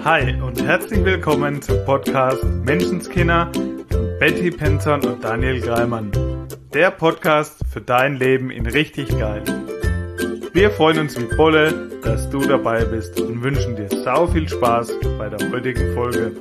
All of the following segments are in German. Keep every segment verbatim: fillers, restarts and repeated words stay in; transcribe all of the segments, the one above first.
Hi und herzlich willkommen zum Podcast Menschenskinder von Betty Penzorn und Daniel Greimann. Der Podcast für dein Leben in richtig geil. Wir freuen uns wie Bolle, dass du dabei bist und wünschen dir sau viel Spaß bei der heutigen Folge.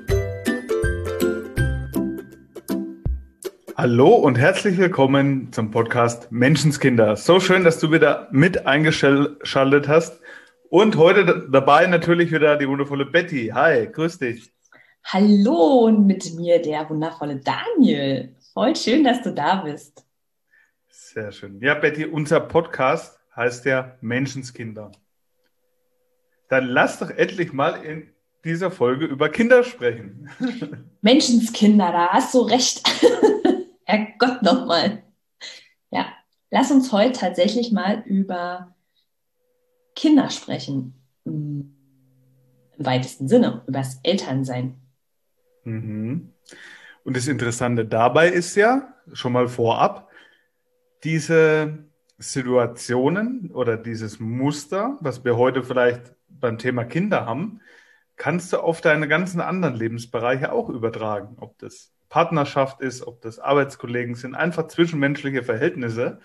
Hallo und herzlich willkommen zum Podcast Menschenskinder. So schön, dass du wieder mit eingeschaltet hast. Und heute dabei natürlich wieder die wundervolle Betty. Hi, grüß dich. Hallo und mit mir der wundervolle Daniel. Voll schön, dass du da bist. Sehr schön. Ja, Betty, unser Podcast heißt ja Menschenskinder. Dann lass doch endlich mal in dieser Folge über Kinder sprechen. Menschenskinder, da hast du recht. Herrgott nochmal. Ja, lass uns heute tatsächlich mal über Kinder sprechen. Im weitesten Sinne, über das Elternsein. Mhm. Und das Interessante dabei ist ja, schon mal vorab, diese Situationen oder dieses Muster, was wir heute vielleicht beim Thema Kinder haben, kannst du auf deine ganzen anderen Lebensbereiche auch übertragen. Ob das Partnerschaft ist, ob das Arbeitskollegen sind, einfach zwischenmenschliche Verhältnisse.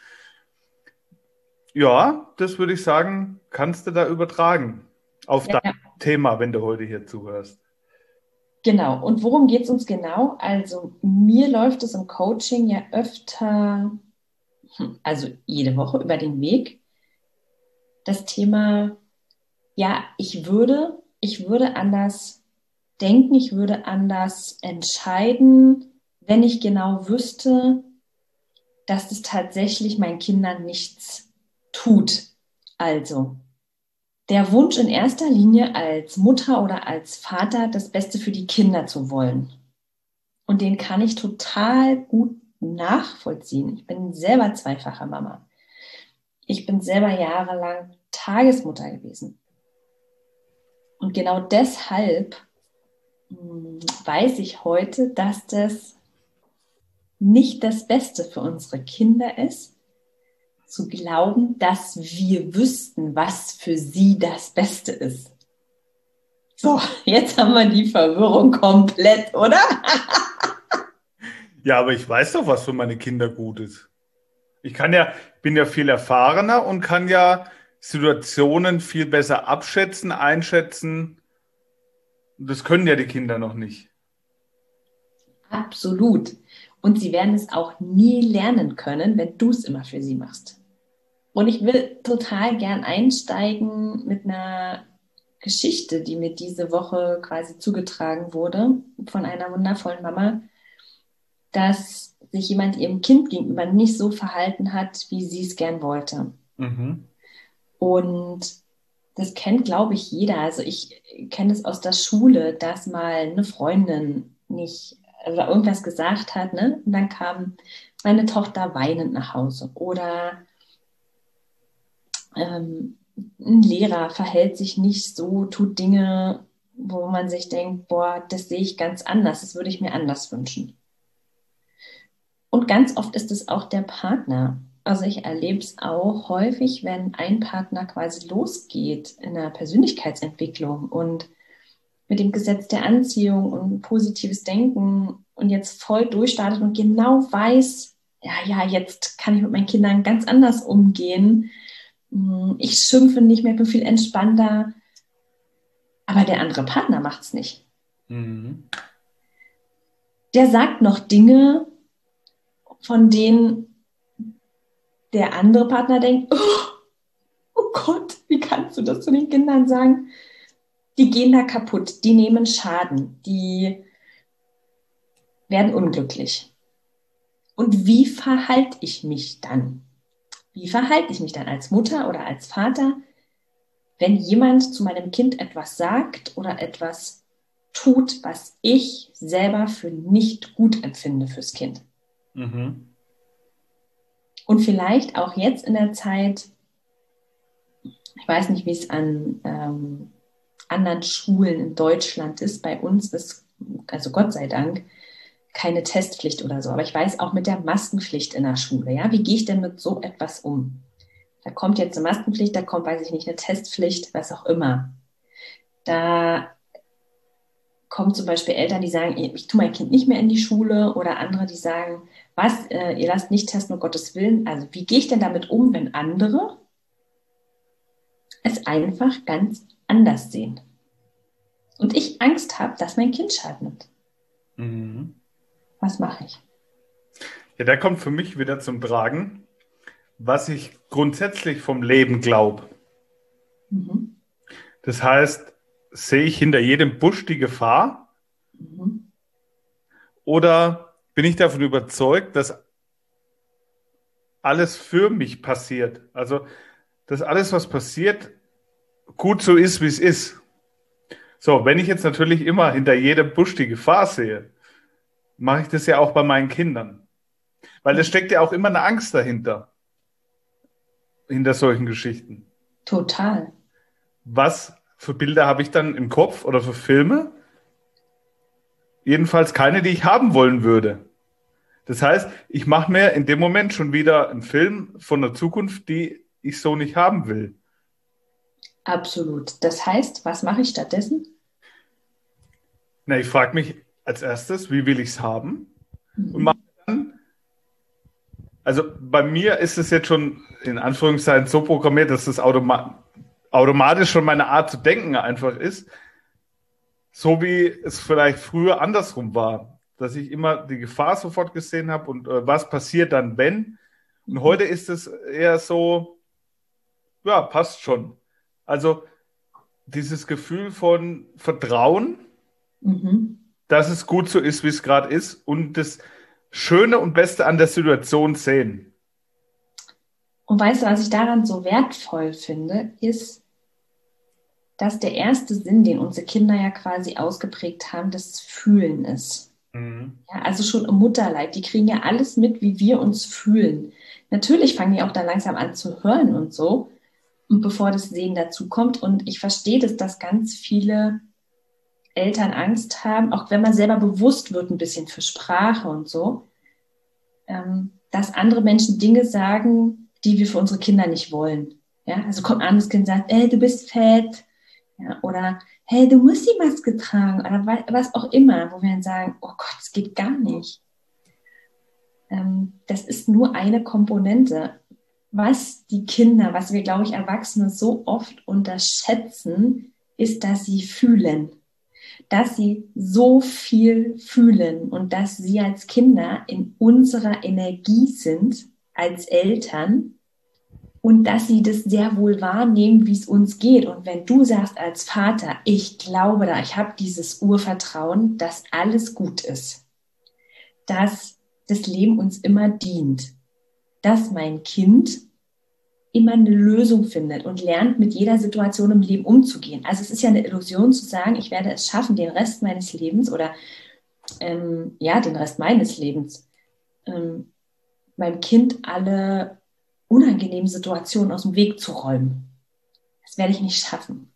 Ja, das würde ich sagen, kannst du da übertragen auf Ja, dein Thema, wenn du heute hier zuhörst. genau. Und worum geht es uns genau? Also mir läuft es im Coaching ja öfter, also jede Woche über den Weg, das Thema, ja, ich würde, ich würde anders denken, ich würde anders entscheiden, wenn ich genau wüsste, dass es tatsächlich meinen Kindern nichts tut. Also der Wunsch in erster Linie als Mutter oder als Vater das Beste für die Kinder zu wollen. Und den kann ich total gut nachvollziehen. Ich bin selber zweifache Mama. Ich bin selber jahrelang Tagesmutter gewesen. Und genau deshalb weiß ich heute, dass das nicht das Beste für unsere Kinder ist, zu glauben, dass wir wüssten, was für sie das Beste ist. So, jetzt haben wir die Verwirrung komplett, oder? Ja, aber ich weiß doch, was für meine Kinder gut ist. Ich kann ja, bin ja viel erfahrener und kann ja Situationen viel besser abschätzen, einschätzen. Das können ja die Kinder noch nicht. Absolut. Und sie werden es auch nie lernen können, wenn du es immer für sie machst. Und ich will total gern einsteigen mit einer Geschichte, die mir diese Woche quasi zugetragen wurde von einer wundervollen Mama, dass sich jemand ihrem Kind gegenüber nicht so verhalten hat, wie sie es gern wollte. Mhm. Und das kennt, glaube ich, jeder. Also ich kenne es aus der Schule, dass mal eine Freundin nicht oder irgendwas gesagt hat, ne? Und dann kam meine Tochter weinend nach Hause. Oder ähm, ein Lehrer verhält sich nicht so, tut Dinge, wo man sich denkt, boah, das sehe ich ganz anders, das würde ich mir anders wünschen. Und ganz oft ist es auch der Partner. Also ich erlebe es auch häufig, wenn ein Partner quasi losgeht in der Persönlichkeitsentwicklung und mit dem Gesetz der Anziehung und positives Denken und jetzt voll durchstartet und genau weiß, ja, ja, jetzt kann ich mit meinen Kindern ganz anders umgehen. Ich schimpfe nicht mehr, bin viel entspannter. Aber der andere Partner macht es nicht. Mhm. Der sagt noch Dinge, von denen der andere Partner denkt, oh, oh Gott, wie kannst du das zu den Kindern sagen? Die gehen da kaputt, die nehmen Schaden, die werden unglücklich. Und wie verhalte ich mich dann? Wie verhalte ich mich dann als Mutter oder als Vater, wenn jemand zu meinem Kind etwas sagt oder etwas tut, was ich selber für nicht gut empfinde fürs Kind? Mhm. Und vielleicht auch jetzt in der Zeit, ich weiß nicht, wie es an ähm, anderen Schulen in Deutschland ist, bei uns ist, also Gott sei Dank, keine Testpflicht oder so. Aber ich weiß auch mit der Maskenpflicht in der Schule, ja, wie gehe ich denn mit so etwas um? Da kommt jetzt eine Maskenpflicht, da kommt, weiß ich nicht, eine Testpflicht, was auch immer. Da kommen zum Beispiel Eltern, die sagen, ich tue mein Kind nicht mehr in die Schule, oder andere, die sagen, was, äh, ihr lasst nicht testen, um Gottes Willen. Also wie gehe ich denn damit um, wenn andere es einfach ganz anders sehen und ich Angst habe, dass mein Kind Schaden nimmt? Mhm. Was mache ich? Ja, da kommt für mich wieder zum Tragen, was ich grundsätzlich vom Leben glaube. Mhm. Das heißt, sehe ich hinter jedem Busch die Gefahr, Mhm. oder bin ich davon überzeugt, dass alles für mich passiert? Also, dass alles, was passiert, gut so ist, wie es ist. So, wenn ich jetzt natürlich immer hinter jedem Busch die Gefahr sehe, mache ich das ja auch bei meinen Kindern. Weil es steckt ja auch immer eine Angst dahinter, hinter solchen Geschichten. Total. Was für Bilder habe ich dann im Kopf oder für Filme? Jedenfalls keine, die ich haben wollen würde. Das heißt, ich mache mir in dem Moment schon wieder einen Film von der Zukunft, die ich so nicht haben will. Absolut. Das heißt, was mache ich stattdessen? Na, ich frage mich als erstes, wie will ich es haben? Und mache Mhm. dann, also bei mir ist es jetzt schon in Anführungszeichen so programmiert, dass es automa automatisch schon meine Art zu denken einfach ist, so wie es vielleicht früher andersrum war, dass ich immer die Gefahr sofort gesehen habe und äh, was passiert dann, wenn. Und Mhm. heute ist es eher so, ja, passt schon. Also dieses Gefühl von Vertrauen, Mhm. dass es gut so ist, wie es gerade ist, und das Schöne und Beste an der Situation sehen. Und weißt du, was ich daran so wertvoll finde, ist, dass der erste Sinn, den unsere Kinder ja quasi ausgeprägt haben, das Fühlen ist. Mhm. Ja, also schon im Mutterleib, die kriegen ja alles mit, wie wir uns fühlen. Natürlich fangen die auch dann langsam an zu hören und so, und bevor das Sehen dazu kommt. Und ich verstehe das, dass ganz viele Eltern Angst haben, auch wenn man selber bewusst wird, ein bisschen für Sprache und so, ähm, dass andere Menschen Dinge sagen, die wir für unsere Kinder nicht wollen. Ja, also kommt ein anderes Kind und sagt, ey, du bist fett. Ja, oder, hey, du musst die Maske tragen. Oder was auch immer, wo wir dann sagen, oh Gott, das geht gar nicht. Ähm, das ist nur eine Komponente. Was die Kinder, was wir, glaube ich, Erwachsene so oft unterschätzen, ist, dass sie fühlen. Dass sie so viel fühlen und dass sie als Kinder in unserer Energie sind, als Eltern, und dass sie das sehr wohl wahrnehmen, wie es uns geht. Und wenn du sagst als Vater, ich glaube da, ich habe dieses Urvertrauen, dass alles gut ist, dass das Leben uns immer dient, dass mein Kind immer eine Lösung findet und lernt, mit jeder Situation im Leben umzugehen. Also es ist ja eine Illusion zu sagen, ich werde es schaffen, den Rest meines Lebens oder ähm, ja, den Rest meines Lebens ähm, meinem Kind alle unangenehmen Situationen aus dem Weg zu räumen. Das werde ich nicht schaffen.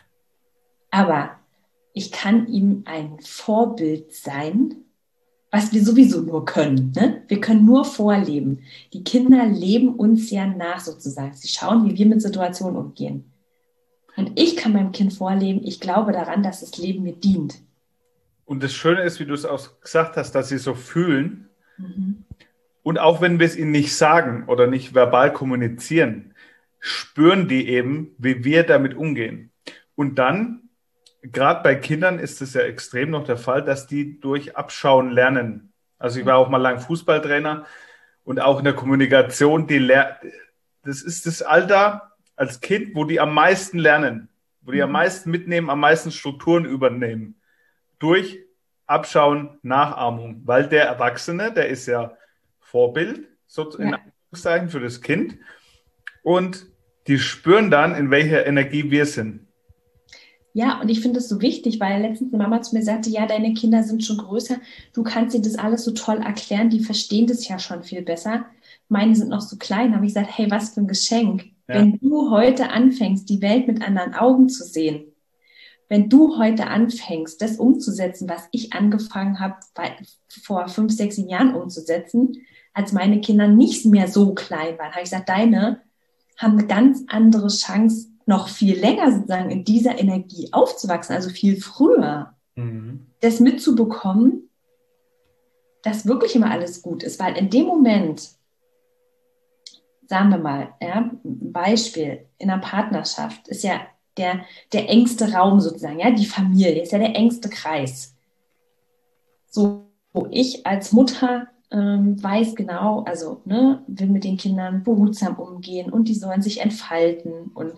Aber ich kann ihm ein Vorbild sein, was wir sowieso nur können. Ne? Wir können nur vorleben. Die Kinder leben uns ja nach sozusagen. Sie schauen, wie wir mit Situationen umgehen. Und ich kann meinem Kind vorleben, ich glaube daran, dass das Leben mir dient. Und das Schöne ist, wie du es auch gesagt hast, dass sie so fühlen. Mhm. Und auch wenn wir es ihnen nicht sagen oder nicht verbal kommunizieren, spüren die eben, wie wir damit umgehen. Und dann, gerade bei Kindern ist es ja extrem noch der Fall, dass die durch Abschauen lernen. Also ich war auch mal lang Fußballtrainer, und auch in der Kommunikation, die ler- das ist das Alter als Kind, wo die am meisten lernen, wo die am Mhm. meisten mitnehmen, am meisten Strukturen übernehmen. Durch Abschauen, Nachahmung. Weil der Erwachsene, der ist ja Vorbild, so in Ja. Anführungszeichen, für das Kind. Und die spüren dann, in welcher Energie wir sind. Ja, und ich finde es so wichtig, weil letztens eine Mama zu mir sagte, ja, deine Kinder sind schon größer, du kannst dir das alles so toll erklären, die verstehen das ja schon viel besser. Meine sind noch so klein, habe ich gesagt, hey, was für ein Geschenk. Ja. Wenn du heute anfängst, die Welt mit anderen Augen zu sehen, wenn du heute anfängst, das umzusetzen, was ich angefangen habe, vor fünf, sechs, sieben Jahren umzusetzen, als meine Kinder nicht mehr so klein waren, habe ich gesagt, deine haben eine ganz andere Chance, noch viel länger sozusagen in dieser Energie aufzuwachsen, also viel früher. Mhm. das mitzubekommen, dass wirklich immer alles gut ist, weil in dem Moment, sagen wir mal, ja, Beispiel in einer Partnerschaft ist ja der, der engste Raum sozusagen, ja, die Familie ist ja der engste Kreis. So, wo ich als Mutter ähm, weiß genau, also ne, will mit den Kindern behutsam umgehen und die sollen sich entfalten und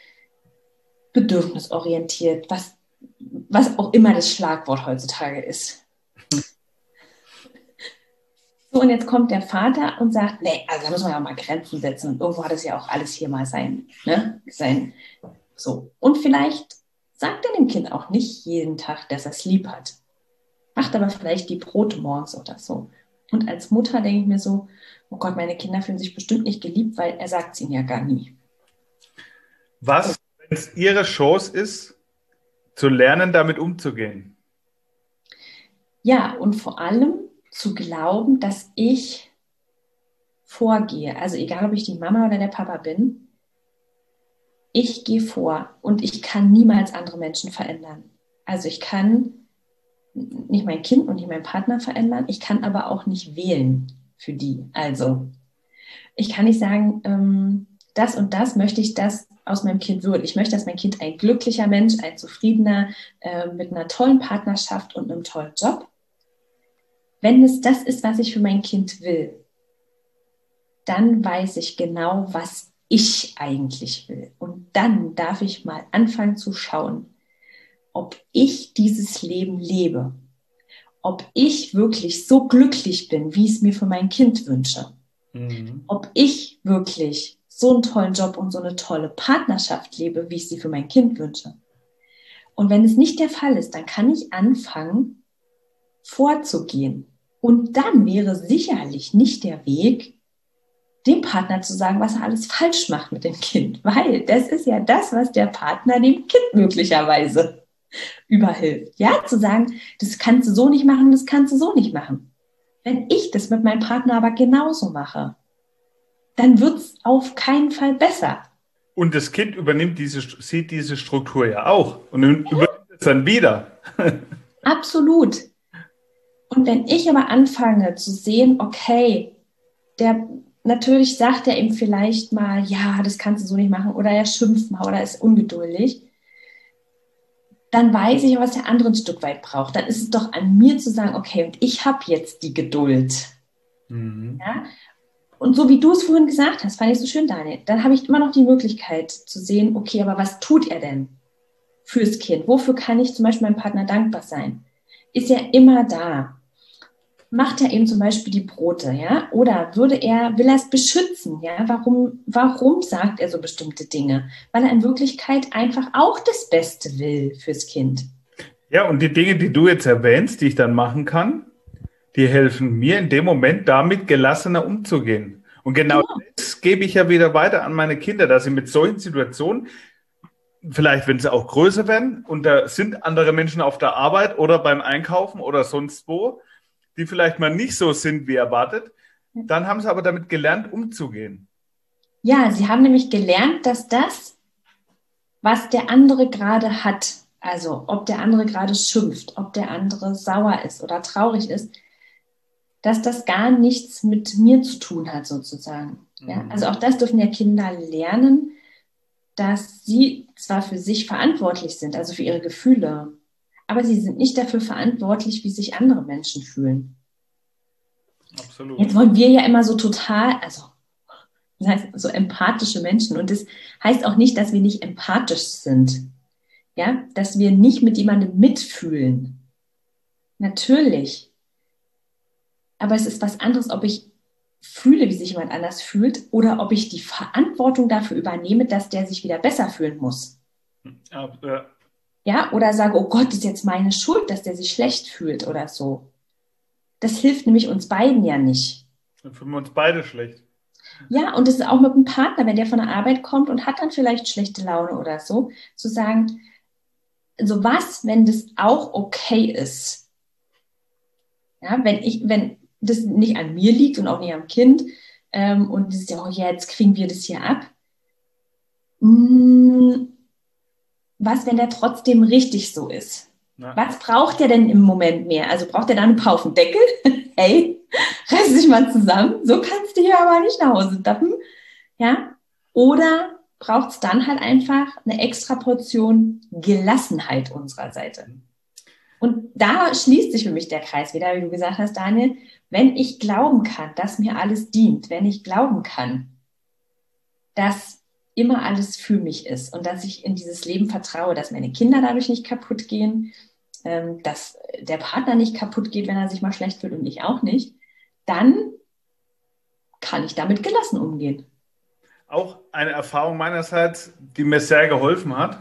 bedürfnisorientiert, was, was auch immer das Schlagwort heutzutage ist. So, und jetzt kommt der Vater und sagt, nee, also da müssen wir ja auch mal Grenzen setzen. Und irgendwo hat es ja auch alles hier mal sein, ne? sein. So. Und vielleicht sagt er dem Kind auch nicht jeden Tag, dass er es lieb hat. Macht aber vielleicht die Brote morgens oder so. Und als Mutter denke ich mir so, oh Gott, meine Kinder fühlen sich bestimmt nicht geliebt, weil er sagt es ihnen ja gar nie. Was, wenn es Ihre Chance ist, zu lernen, damit umzugehen? Ja, und vor allem zu glauben, dass ich vorgehe. Also egal, ob ich die Mama oder der Papa bin, ich gehe vor und ich kann niemals andere Menschen verändern. Also ich kann nicht mein Kind und nicht meinen Partner verändern, ich kann aber auch nicht wählen für die. Also ich kann nicht sagen, ähm, das und das möchte ich, dass aus meinem Kind wird. Ich möchte, dass mein Kind ein glücklicher Mensch, ein zufriedener, äh, mit einer tollen Partnerschaft und einem tollen Job. Wenn es das ist, was ich für mein Kind will, dann weiß ich genau, was ich eigentlich will. Und dann darf ich mal anfangen zu schauen, ob ich dieses Leben lebe, ob ich wirklich so glücklich bin, wie ich es mir für mein Kind wünsche, Mhm. ob ich wirklich so einen tollen Job und so eine tolle Partnerschaft lebe, wie ich sie für mein Kind wünsche. Und wenn es nicht der Fall ist, dann kann ich anfangen, vorzugehen. Und dann wäre sicherlich nicht der Weg, dem Partner zu sagen, was er alles falsch macht mit dem Kind. Weil das ist ja das, was der Partner dem Kind möglicherweise überhilft. Ja, zu sagen, das kannst du so nicht machen, das kannst du so nicht machen. Wenn ich das mit meinem Partner aber genauso mache, dann wird es auf keinen Fall besser. Und das Kind übernimmt diese, sieht diese Struktur ja auch und übernimmt es dann wieder. Absolut. Und wenn ich aber anfange zu sehen, okay, der natürlich sagt er ihm vielleicht mal, ja, das kannst du so nicht machen, oder er schimpft mal oder ist ungeduldig, dann weiß ich, was der andere ein Stück weit braucht. Dann ist es doch an mir zu sagen, okay, und ich habe jetzt die Geduld. Mhm. Ja? Und so wie du es vorhin gesagt hast, fand ich so schön, Daniel, dann habe ich immer noch die Möglichkeit zu sehen, okay, aber was tut er denn fürs Kind? Wofür kann ich zum Beispiel meinem Partner dankbar sein? Ist er immer da? Macht er eben zum Beispiel die Brote, ja? Oder würde er, will er es beschützen, ja? Warum, warum sagt er so bestimmte Dinge? Weil er in Wirklichkeit einfach auch das Beste will fürs Kind. Ja, und die Dinge, die du jetzt erwähnst, die ich dann machen kann, die helfen mir in dem Moment damit gelassener umzugehen. Und genau Genau. das gebe ich ja wieder weiter an meine Kinder, dass sie mit solchen Situationen, vielleicht wenn sie auch größer werden und da sind andere Menschen auf der Arbeit oder beim Einkaufen oder sonst wo, die vielleicht mal nicht so sind wie erwartet, dann haben sie aber damit gelernt, umzugehen. Ja, sie haben nämlich gelernt, dass das, was der andere gerade hat, also ob der andere gerade schimpft, ob der andere sauer ist oder traurig ist, dass das gar nichts mit mir zu tun hat, sozusagen. Ja, Mhm. also auch das dürfen ja Kinder lernen, dass sie zwar für sich verantwortlich sind, also für ihre Gefühle, aber sie sind nicht dafür verantwortlich, wie sich andere Menschen fühlen. Absolut. Jetzt wollen wir ja immer so total, also das heißt so empathische Menschen, und das heißt auch nicht, dass wir nicht empathisch sind, ja, dass wir nicht mit jemandem mitfühlen. Natürlich, aber es ist was anderes, ob ich fühle, wie sich jemand anders fühlt, oder ob ich die Verantwortung dafür übernehme, dass der sich wieder besser fühlen muss. Ja, ja. Ja, oder sage, oh Gott, ist jetzt meine Schuld, dass der sich schlecht fühlt oder so. Das hilft nämlich uns beiden ja nicht. Dann fühlen wir uns beide schlecht. Ja, und das ist auch mit dem Partner, wenn der von der Arbeit kommt und hat dann vielleicht schlechte Laune oder so, zu sagen, so was, wenn das auch okay ist. Ja, wenn ich, wenn das nicht an mir liegt und auch nicht am Kind, ähm, und das ist ja, oh ja, jetzt kriegen wir das hier ab. Hm, was, wenn der trotzdem richtig so ist? Na, Was braucht der denn im Moment mehr? Also braucht er da einen Paufen Deckel? Hey, reiß dich mal zusammen. So kannst du hier aber nicht nach Hause tappen. Ja? Oder braucht es dann halt einfach eine extra Portion Gelassenheit unserer Seite? Und da schließt sich für mich der Kreis wieder, wie du gesagt hast, Daniel, wenn ich glauben kann, dass mir alles dient, wenn ich glauben kann, dass immer alles für mich ist und dass ich in dieses Leben vertraue, dass meine Kinder dadurch nicht kaputt gehen, ähm, dass der Partner nicht kaputt geht, wenn er sich mal schlecht fühlt und ich auch nicht, dann kann ich damit gelassen umgehen. auch eine Erfahrung meinerseits, die mir sehr geholfen hat,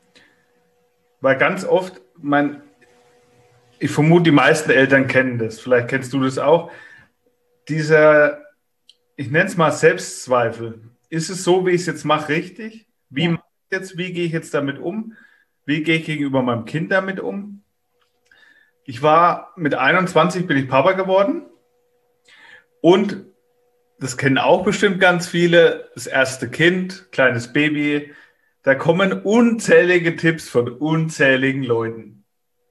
weil ganz oft, mein, ich vermute, die meisten Eltern kennen das, vielleicht kennst du das auch, dieser, ich nenne es mal Selbstzweifel. Ist es so, wie ich es jetzt mache, richtig? Wie Ja, mache ich jetzt, wie gehe ich jetzt damit um? Wie gehe ich gegenüber meinem Kind damit um? Ich war mit einundzwanzig bin ich Papa geworden und das kennen auch bestimmt ganz viele, das erste Kind, kleines Baby, da kommen unzählige Tipps von unzähligen Leuten.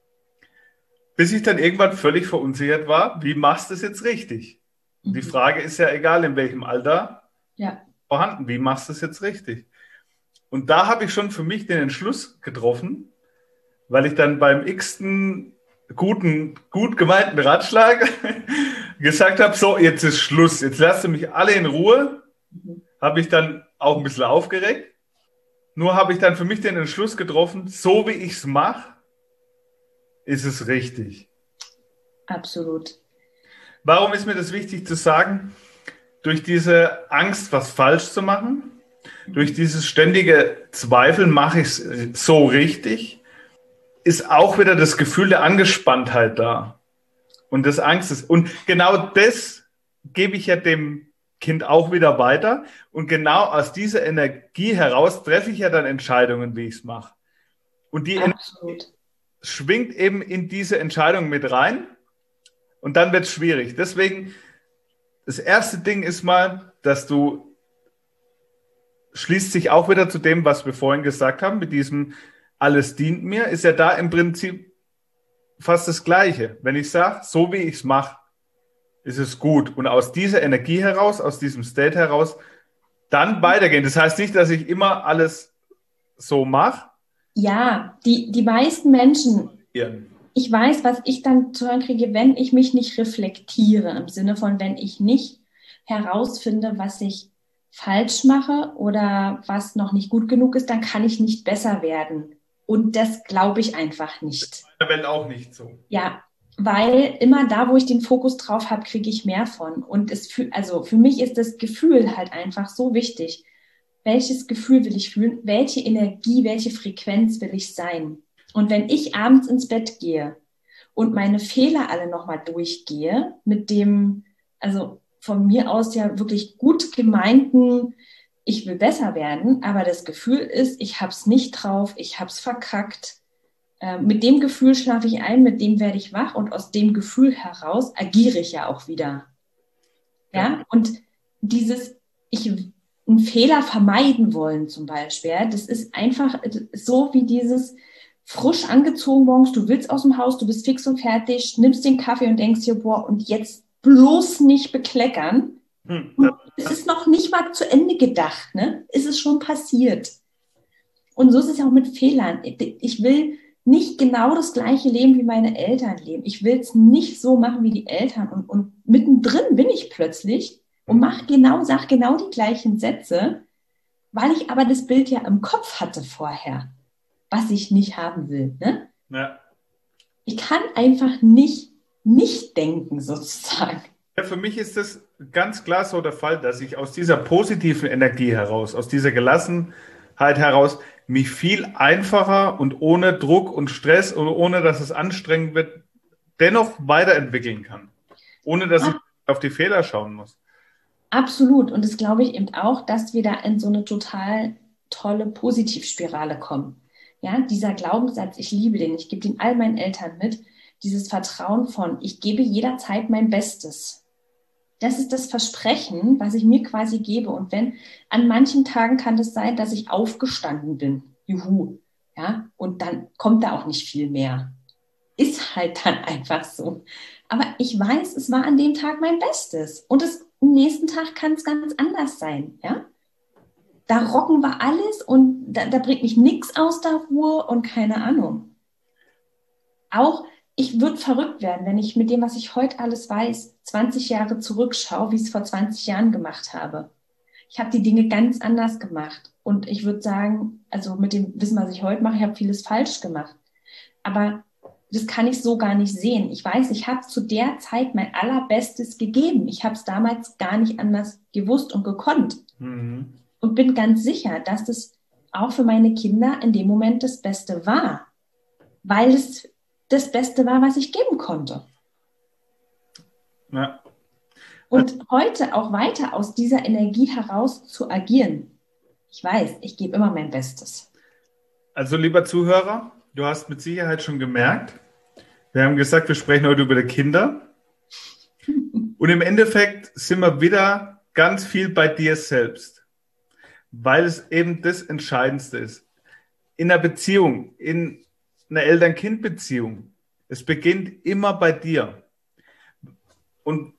Bis ich dann irgendwann völlig verunsichert war, wie machst du es jetzt richtig? Und die mhm. Frage ist ja egal, in welchem Alter Ja, vorhanden, wie machst du es jetzt richtig? Und da habe ich schon für mich den Entschluss getroffen, weil ich dann beim x-ten guten, gut gemeinten Ratschlag gesagt habe, so, jetzt ist Schluss, jetzt lasst ihr mich alle in Ruhe, mhm. habe ich dann auch ein bisschen aufgeregt. Nur habe ich dann für mich den Entschluss getroffen, so wie ich es mache, ist es richtig. Absolut. Warum ist mir das wichtig zu sagen? Durch diese Angst, was falsch zu machen, durch Mhm. dieses ständige Zweifeln, mache ich es so richtig, ist auch wieder das Gefühl der Angespanntheit da und des Angstes. Und genau das gebe ich ja dem Kind auch wieder weiter. Und genau aus dieser Energie heraus treffe ich ja dann Entscheidungen, wie ich es mache. Und die Energie Absolut. schwingt eben in diese Entscheidung mit rein und dann wird es schwierig. Deswegen, das erste Ding ist mal, dass du, schließt sich auch wieder zu dem, was wir vorhin gesagt haben, mit diesem alles dient mir, ist ja da im Prinzip fast das Gleiche. Wenn ich sage, so wie ich es mache, ist es gut. Und aus dieser Energie heraus, aus diesem State heraus, dann weitergehen. Das heißt nicht, dass ich immer alles so mache. Ja, die, die meisten Menschen, Ja. ich weiß, was ich dann zu hören kriege, wenn ich mich nicht reflektiere, im Sinne von, wenn ich nicht herausfinde, was ich falsch mache oder was noch nicht gut genug ist, dann kann ich nicht besser werden. Und das glaube ich einfach nicht. In der Welt auch nicht so. Ja, weil immer da, wo ich den Fokus drauf habe, kriege ich mehr von. Und es fühl, also für mich ist das Gefühl halt einfach so wichtig. Welches Gefühl will ich fühlen? Welche Energie, welche Frequenz will ich sein? Und wenn ich abends ins Bett gehe und meine Fehler alle nochmal durchgehe, mit dem, also von mir aus ja wirklich gut gemeinten, ich will besser werden, aber das Gefühl ist, ich habe es nicht drauf, ich habe es verkackt. Äh, mit dem Gefühl schlafe ich ein, mit dem werde ich wach und aus dem Gefühl heraus agiere ich ja auch wieder. Ja. Ja, und dieses, ich einen Fehler vermeiden wollen zum Beispiel, ja, das ist einfach so wie dieses frisch angezogen morgens, du willst aus dem Haus, du bist fix und fertig, nimmst den Kaffee und denkst dir, boah, und jetzt bloß nicht bekleckern. Hm, das, Und es ist noch nicht mal zu Ende gedacht, ne? Es ist schon passiert. Und so ist es ja auch mit Fehlern. Ich will nicht genau das gleiche Leben wie meine Eltern leben. Ich will es nicht so machen wie die Eltern. Und, und mittendrin bin ich plötzlich und mache genau, sag genau die gleichen Sätze, weil ich aber das Bild ja im Kopf hatte vorher, was ich nicht haben will. Ne? ja. Ich kann einfach nicht nicht denken sozusagen. Ja, für mich ist das ganz klar so der Fall, dass ich aus dieser positiven Energie heraus, aus dieser Gelassenheit heraus, mich viel einfacher und ohne Druck und Stress und ohne dass es anstrengend wird, dennoch weiterentwickeln kann. Ohne dass ich Ah, auf die Fehler schauen muss. absolut. Und das glaube ich eben auch, dass wir da in so eine total tolle Positivspirale kommen. Ja, dieser Glaubenssatz, ich liebe den, ich gebe den all meinen Eltern mit, dieses Vertrauen von, ich gebe jederzeit mein Bestes. Das ist das Versprechen, was ich mir quasi gebe. Und wenn an manchen Tagen kann es sein, dass ich aufgestanden bin. Juhu. Ja, und dann kommt da auch nicht viel mehr. ist halt dann einfach so. Aber ich weiß, es war an dem Tag mein Bestes. Und es, am nächsten Tag kann es ganz anders sein, ja. Da rocken wir alles und da, da bringt mich nichts aus der Ruhe und keine Ahnung. Auch ich würde verrückt werden, wenn ich mit dem, was ich heute alles weiß, zwanzig Jahre zurückschaue, wie ich es vor zwanzig Jahren gemacht habe. Ich habe die Dinge ganz anders gemacht. Und ich würde sagen, also mit dem Wissen, was ich heute mache, ich habe vieles falsch gemacht. Aber das kann ich so gar nicht sehen. Ich weiß, ich habe zu der Zeit mein Allerbestes gegeben. Ich habe es damals gar nicht anders gewusst und gekonnt. Mhm. Und bin ganz sicher, dass das auch für meine Kinder in dem Moment das Beste war. Weil es das Beste war, was ich geben konnte. Ja. Und heute auch weiter aus dieser Energie heraus zu agieren. Ich weiß, ich gebe immer mein Bestes. Also, lieber Zuhörer, du hast mit Sicherheit schon gemerkt, wir haben gesagt, wir sprechen heute über die Kinder. Und im Endeffekt sind wir wieder ganz viel bei dir selbst, weil es eben das Entscheidendste ist. In einer Beziehung, in einer Eltern-Kind-Beziehung, es beginnt immer bei dir. Und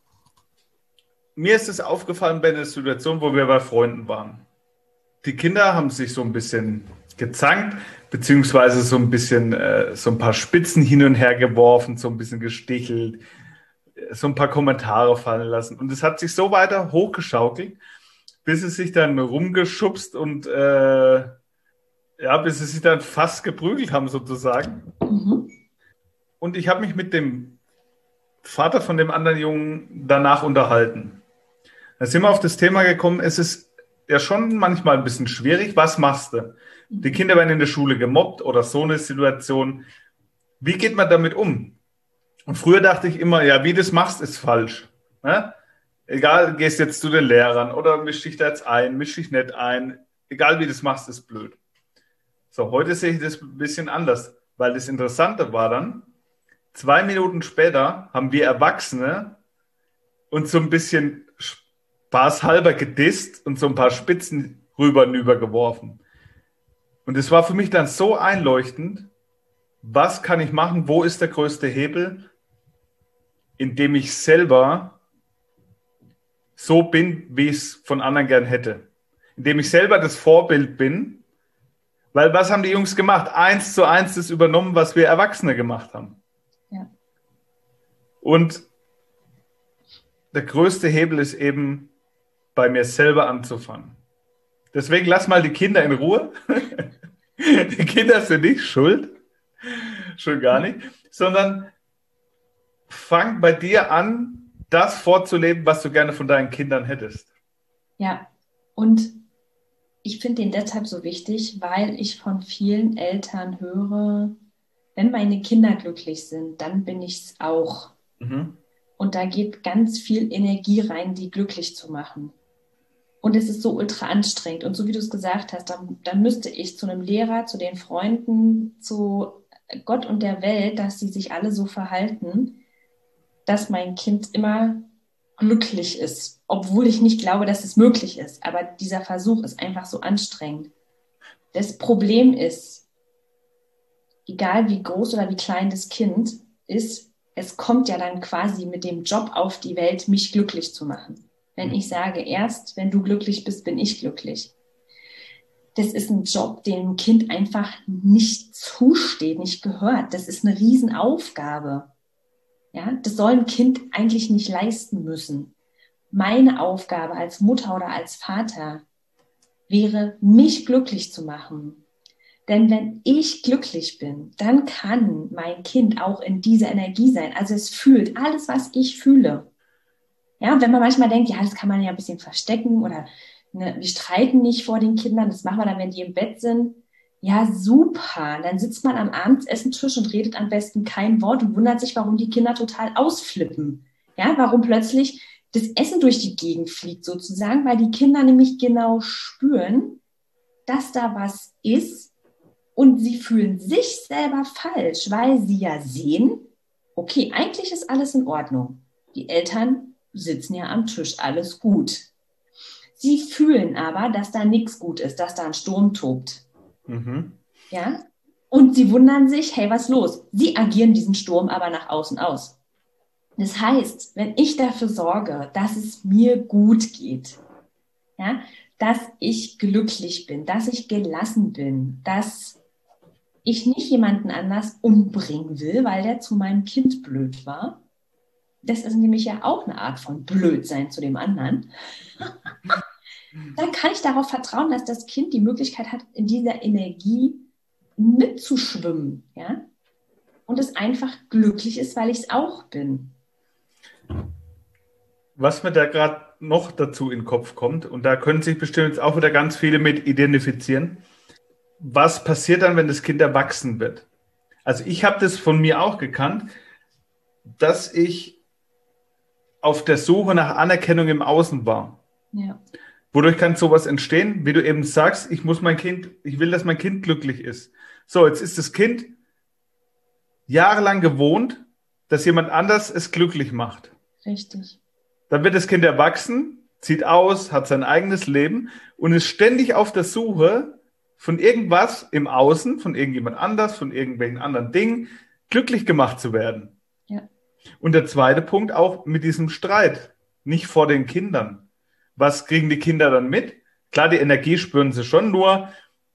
mir ist es aufgefallen bei einer Situation, wo wir bei Freunden waren. Die Kinder haben sich so ein bisschen gezankt, beziehungsweise so ein bisschen, äh, so ein paar Spitzen hin und her geworfen, so ein bisschen gestichelt, so ein paar Kommentare fallen lassen. Und es hat sich so weiter hochgeschaukelt, bis es sich dann rumgeschubst und äh, ja, bis sie sich dann fast geprügelt haben, sozusagen. Mhm. Und ich habe mich mit dem Vater von dem anderen Jungen danach unterhalten. Da sind wir auf das Thema gekommen, es ist ja schon manchmal ein bisschen schwierig. Was machst du? Die Kinder werden in der Schule gemobbt oder so eine Situation. Wie geht man damit um? Und früher dachte ich immer, ja, wie du das machst, ist falsch. Ne? Egal, gehst jetzt zu den Lehrern oder misch dich da jetzt ein, misch dich nicht ein. Egal, wie du das machst, ist blöd. So, heute sehe ich das ein bisschen anders, weil das Interessante war dann, zwei Minuten später haben wir Erwachsene uns so ein bisschen spaßhalber gedisst und so ein paar Spitzen rüber und über geworfen. Und es war für mich dann so einleuchtend, was kann ich machen, wo ist der größte Hebel, indem ich selber so bin, wie ich es von anderen gern hätte. Indem ich selber das Vorbild bin, weil was haben die Jungs gemacht? Eins zu eins das übernommen, was wir Erwachsene gemacht haben. Ja. Und der größte Hebel ist eben, bei mir selber anzufangen. Deswegen lass mal die Kinder in Ruhe. Die Kinder sind nicht schuld, schon gar nicht, sondern fang bei dir an, das vorzuleben, was du gerne von deinen Kindern hättest. Ja, und ich finde den deshalb so wichtig, weil ich von vielen Eltern höre, wenn meine Kinder glücklich sind, dann bin ich es auch. Mhm. Und da geht ganz viel Energie rein, die glücklich zu machen. Und es ist so ultra anstrengend. Und so wie du es gesagt hast, dann, dann müsste ich zu einem Lehrer, zu den Freunden, zu Gott und der Welt, dass sie sich alle so verhalten, dass mein Kind immer glücklich ist. Obwohl ich nicht glaube, dass es möglich ist. Aber dieser Versuch ist einfach so anstrengend. Das Problem ist, egal wie groß oder wie klein das Kind ist, es kommt ja dann quasi mit dem Job auf die Welt, mich glücklich zu machen. Wenn ich sage, erst wenn du glücklich bist, bin ich glücklich. Das ist ein Job, dem Kind einfach nicht zusteht, nicht gehört. Das ist eine Riesenaufgabe. Ja, das soll ein Kind eigentlich nicht leisten müssen. Meine Aufgabe als Mutter oder als Vater wäre, mich glücklich zu machen. Denn wenn ich glücklich bin, dann kann mein Kind auch in dieser Energie sein. Also es fühlt alles, was ich fühle. Ja, und wenn man manchmal denkt, ja, das kann man ja ein bisschen verstecken oder ne, wir streiten nicht vor den Kindern, das machen wir dann, wenn die im Bett sind. Ja, super. Dann sitzt man am Abendsessentisch und redet am besten kein Wort und wundert sich, warum die Kinder total ausflippen. Ja, warum plötzlich das Essen durch die Gegend fliegt sozusagen, weil die Kinder nämlich genau spüren, dass da was ist und sie fühlen sich selber falsch, weil sie ja sehen, okay, eigentlich ist alles in Ordnung. Die Eltern sitzen ja am Tisch, alles gut. Sie fühlen aber, dass da nichts gut ist, dass da ein Sturm tobt. Mhm. Ja? Und sie wundern sich, hey, was ist los? Sie agieren diesen Sturm aber nach außen aus. Das heißt, wenn ich dafür sorge, dass es mir gut geht, ja, dass ich glücklich bin, dass ich gelassen bin, dass ich nicht jemanden anders umbringen will, weil der zu meinem Kind blöd war. Das ist nämlich ja auch eine Art von Blödsein zu dem anderen. Dann kann ich darauf vertrauen, dass das Kind die Möglichkeit hat, in dieser Energie mitzuschwimmen, ja, und es einfach glücklich ist, weil ich es auch bin. Was mir da gerade noch dazu in den Kopf kommt, und da können sich bestimmt jetzt auch wieder ganz viele mit identifizieren, was passiert dann, wenn das Kind erwachsen wird? Also ich habe das von mir auch gekannt, dass ich auf der Suche nach Anerkennung im Außen war. Ja. Wodurch kann sowas entstehen, wie du eben sagst, ich muss mein Kind, ich will, dass mein Kind glücklich ist. So, jetzt ist das Kind jahrelang gewohnt, dass jemand anders es glücklich macht. Richtig. Dann wird das Kind erwachsen, zieht aus, hat sein eigenes Leben und ist ständig auf der Suche von irgendwas im Außen, von irgendjemand anders, von irgendwelchen anderen Dingen, glücklich gemacht zu werden. Ja. Und der zweite Punkt auch mit diesem Streit, nicht vor den Kindern. Was kriegen die Kinder dann mit? Klar, die Energie spüren sie schon, nur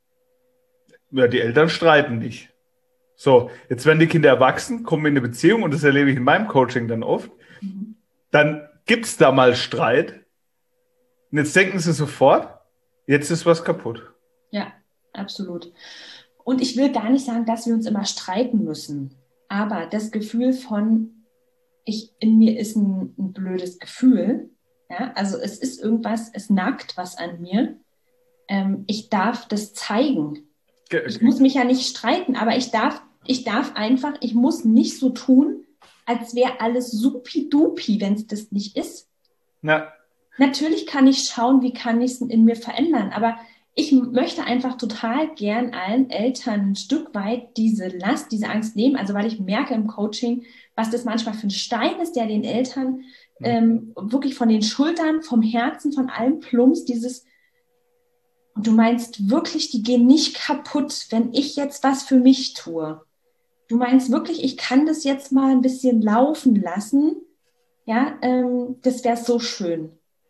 ja, die Eltern streiten nicht. So, jetzt werden die Kinder erwachsen, kommen in eine Beziehung und das erlebe ich in meinem Coaching dann oft. Mhm. Dann gibt es da mal Streit und jetzt denken sie sofort, jetzt ist was kaputt. Ja, absolut. Und ich will gar nicht sagen, dass wir uns immer streiten müssen, aber das Gefühl von, ich, in mir ist ein, ein blödes Gefühl, ja, also es ist irgendwas, es nagt was an mir, ähm, ich darf das zeigen. Ich muss mich ja nicht streiten, aber ich darf, ich darf einfach, ich muss nicht so tun, als wäre alles supi-dupi, wenn es das nicht ist. Ja. Natürlich kann ich schauen, wie kann ich es in mir verändern, aber ich möchte einfach total gern allen Eltern ein Stück weit diese Last, diese Angst nehmen, also weil ich merke im Coaching, was das manchmal für ein Stein ist, der den Eltern ähm, wirklich von den Schultern, vom Herzen, von allem plumpst, dieses. Und du meinst wirklich, die gehen nicht kaputt, wenn ich jetzt was für mich tue. Du meinst wirklich, ich kann das jetzt mal ein bisschen laufen lassen. Ja, ähm, das wäre so schön.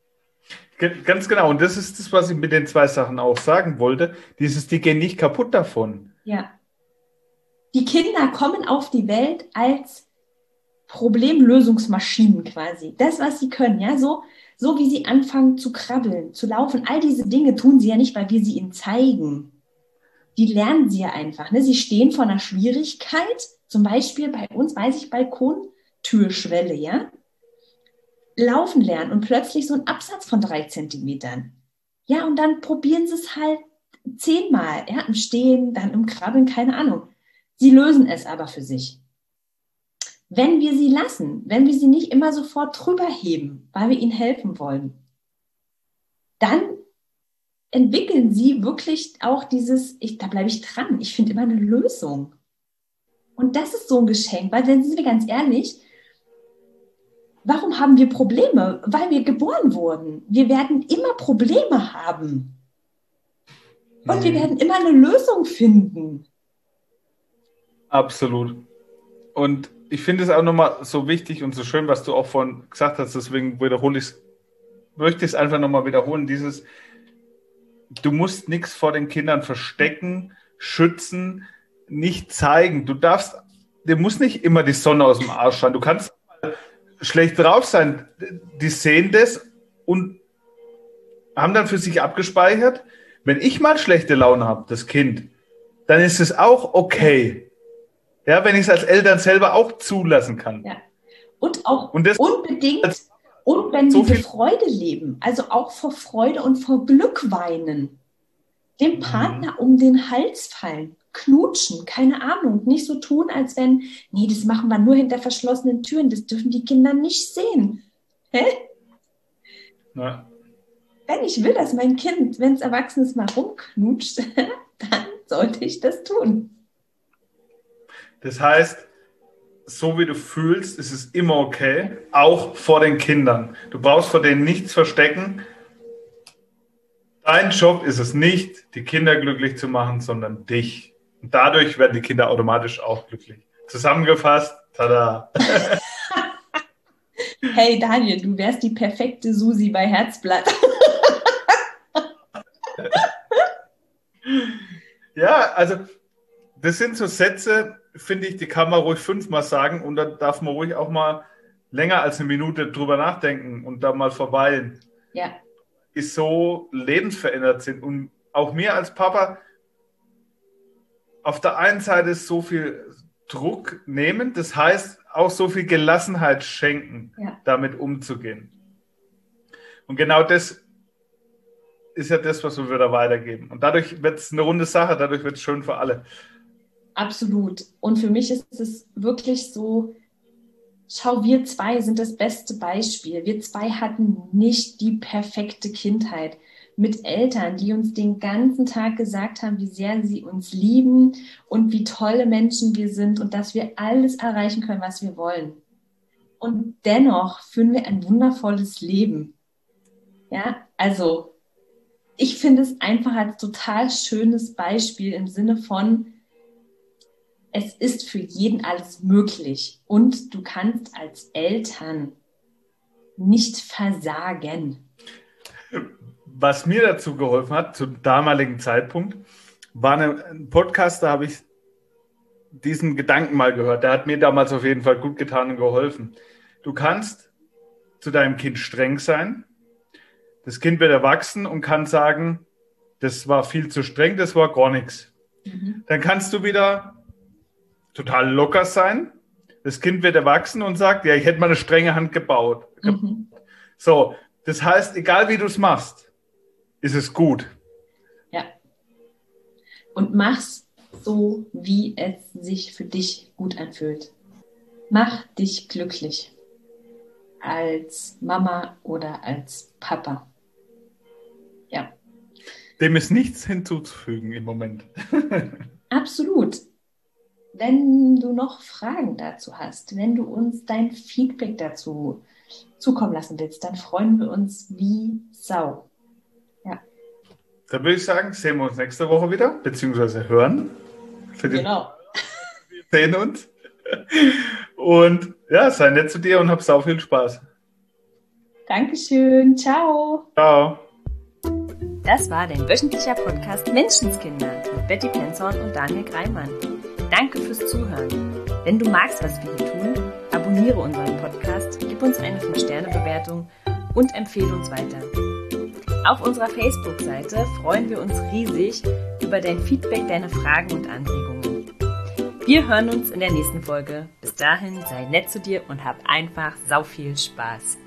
Ganz genau. Und das ist das, was ich mit den zwei Sachen auch sagen wollte. Dieses, die gehen nicht kaputt davon. Ja. Die Kinder kommen auf die Welt als Problemlösungsmaschinen quasi. Das, was sie können, ja, so. So wie sie anfangen zu krabbeln, zu laufen, all diese Dinge tun sie ja nicht, weil wir sie ihnen zeigen. Die lernen sie ja einfach. Ne? Sie stehen vor einer Schwierigkeit, zum Beispiel bei uns, weiß ich, Balkontürschwelle, ja? Laufen lernen und plötzlich so ein Absatz von drei Zentimetern. Ja, und dann probieren sie es halt zehnmal, ja, im Stehen, dann im Krabbeln, keine Ahnung. Sie lösen es aber für sich. Wenn wir sie lassen, wenn wir sie nicht immer sofort drüber heben, weil wir ihnen helfen wollen, dann entwickeln sie wirklich auch dieses, ich, da bleibe ich dran, ich finde immer eine Lösung. Und das ist so ein Geschenk, weil, wenn sind wir ganz ehrlich, warum haben wir Probleme? Weil wir geboren wurden. Wir werden immer Probleme haben. Und mhm. wir werden immer eine Lösung finden. Absolut. Und ich finde es auch nochmal so wichtig und so schön, was du auch vorhin gesagt hast, deswegen wiederhole ich es, möchte ich es einfach nochmal wiederholen, dieses, du musst nichts vor den Kindern verstecken, schützen, nicht zeigen. Du darfst, dir muss nicht immer die Sonne aus dem Arsch scheinen. Du kannst mal schlecht drauf sein. Die sehen das und haben dann für sich abgespeichert, wenn ich mal schlechte Laune habe, das Kind, dann ist es auch okay. Ja, wenn ich es als Eltern selber auch zulassen kann. Ja. Und auch und das, unbedingt, und wenn so diese Freude leben, also auch vor Freude und vor Glück weinen, dem Partner mhm. um den Hals fallen, knutschen, keine Ahnung, nicht so tun, als wenn, nee, das machen wir nur hinter verschlossenen Türen, das dürfen die Kinder nicht sehen. Hä? Ja. Wenn ich will, dass mein Kind, wenn es erwachsen ist, mal rumknutscht, dann sollte ich das tun. Das heißt, so wie du fühlst, ist es immer okay, auch vor den Kindern. Du brauchst vor denen nichts verstecken. Dein Job ist es nicht, die Kinder glücklich zu machen, sondern dich. Und dadurch werden die Kinder automatisch auch glücklich. Zusammengefasst, tada! Hey Daniel, du wärst die perfekte Susi bei Herzblatt. Ja, also das sind so Sätze, finde ich, die kann man ruhig fünfmal sagen und da darf man ruhig auch mal länger als eine Minute drüber nachdenken und da mal verweilen. Ja. Die so lebensverändert sind und auch mir als Papa auf der einen Seite ist so viel Druck nehmen, das heißt auch so viel Gelassenheit schenken, ja. damit umzugehen. Und genau das ist ja das, was wir da weitergeben. Und dadurch wird es eine runde Sache, dadurch wird es schön für alle. Absolut. Und für mich ist es wirklich so, schau, wir zwei sind das beste Beispiel. Wir zwei hatten nicht die perfekte Kindheit mit Eltern, die uns den ganzen Tag gesagt haben, wie sehr sie uns lieben und wie tolle Menschen wir sind und dass wir alles erreichen können, was wir wollen. Und dennoch führen wir ein wundervolles Leben. Ja, also ich finde es einfach als total schönes Beispiel im Sinne von, es ist für jeden alles möglich und du kannst als Eltern nicht versagen. Was mir dazu geholfen hat, zum damaligen Zeitpunkt, war ein Podcast, da habe ich diesen Gedanken mal gehört. Der hat mir damals auf jeden Fall gut getan und geholfen. Du kannst zu deinem Kind streng sein. Das Kind wird erwachsen und kann sagen, das war viel zu streng, das war gar nichts. Mhm. Dann kannst du wieder total locker sein. Das Kind wird erwachsen und sagt, ja, ich hätte mal eine strenge Hand gebaut. Mhm. So, das heißt, egal wie du es machst, ist es gut. Ja. Und mach's so, wie es sich für dich gut anfühlt. Mach dich glücklich. Als Mama oder als Papa. Ja. Dem ist nichts hinzuzufügen im Moment. Absolut. Wenn du noch Fragen dazu hast, wenn du uns dein Feedback dazu zukommen lassen willst, dann freuen wir uns wie Sau. Ja. Dann würde ich sagen, sehen wir uns nächste Woche wieder, beziehungsweise hören. Für den genau. Wir sehen uns. Und ja, sei nett zu dir und hab sau viel Spaß. Dankeschön. Ciao. Ciao. Das war dein wöchentlicher Podcast Menschenskinder mit Betty Penzorn und Daniel Greimann. Danke fürs Zuhören. Wenn du magst, was wir hier tun, abonniere unseren Podcast, gib uns eine fünf Sterne Bewertung und empfehle uns weiter. Auf unserer Facebook-Seite freuen wir uns riesig über dein Feedback, deine Fragen und Anregungen. Wir hören uns in der nächsten Folge. Bis dahin, sei nett zu dir und hab einfach sau viel Spaß.